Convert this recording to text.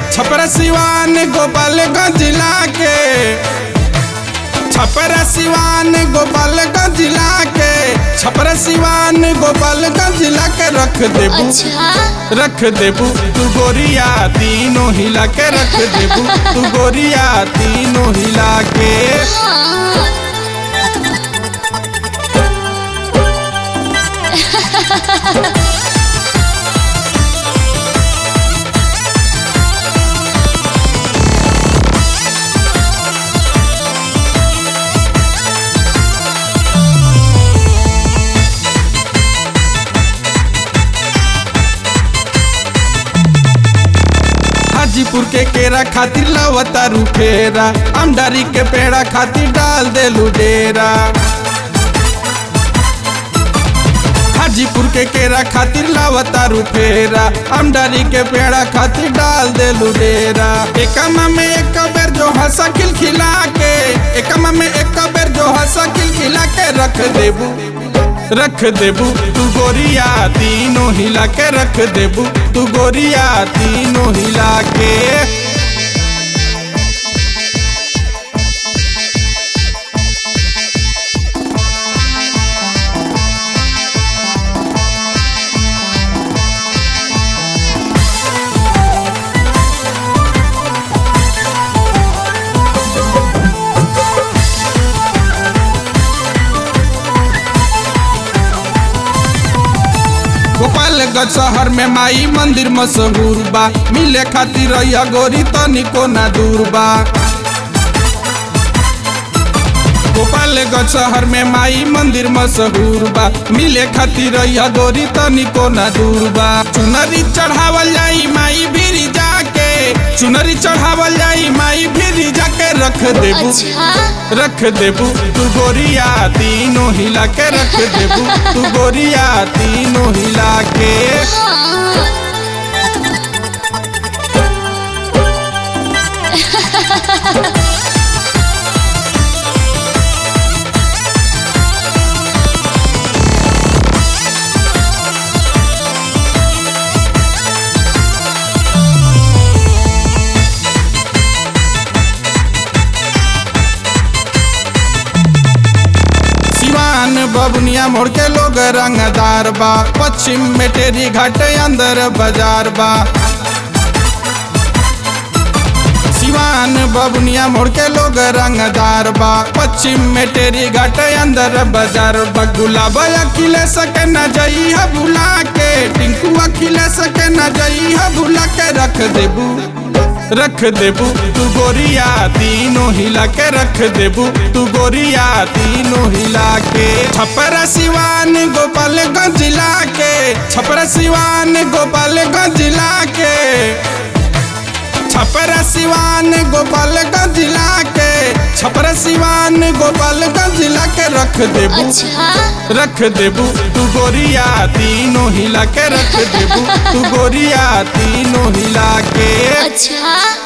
छपरा सिवान गोपालगंज जिला के, छपरा सिवान गोपालगंज जिला के, छपरा सिवान गोपालगंज जिला के रख देबू, रख देबू तू गोरिया तीनों हिला के, रख देबू तू गोरिया तीनों हिला के। हाजीपुर के केरा खातिर लावतारू फेरा, अमडारी के पेड़ा खातिर डाल देलू डेरा। हाजीपुर के केरा खातिर लावतारू फेरा, अमडारी के पेड़ा खातिर डाल देलू डेरा। एकमा में एक बेर जो हंसा खिलखिला के, एकमा में एक बेर जो हंसा खिलखिला के रख देबू, रख देबू तू गोरिया तीनों हिला के, रख देबू तू गोरिया तीनों हिला के। गोपालगंज शहर में माई मंदिर मशहूर बा, मिले खातिर रहिया गोरी तनिको ना दूर बा। गोपालगंज शहर में माई मंदिर मशहूर बा, मिले खातिर रहिया गोरी तनिको ना दूर बा। चुनरी चढ़ावल जाई माई भीरी जाके, चुनरी चढ़ावल जाई माई भीरी जाके रख देबू, रख देबू तू गोरिया तीनों हिला के, रख देबू तू गोरिया तीनों हिला के। बबुनिया मोड़ के लोग रंगदार बा, पश्चिम में टेरी घाट अंदर बाजार बा। सिवान बबुनिया मोड़ के लोग रंगदार बा, पश्चिम में टेरी घाट अंदर बाजार बा। गुलाब अखिले सके न जाई है भुला के, टिंकू अखिले सके न जाई है भुला के रख देबू, रख देबू तू गोरिया तीनों हिला के, रख देबू तू गोरिया तीनों हिला के। छपरा सिवान गोपालगंज जिला के, छपरा सिवान गोपालगंज जिला के, छपरा सिवान गोपालगंज जिला के, छपरा सिवान गोपालगंज जिला के रख देबू, रख देबू तू गोरिया तीनों हिला के, रख देबू तू गोरिया तीनों हिला के।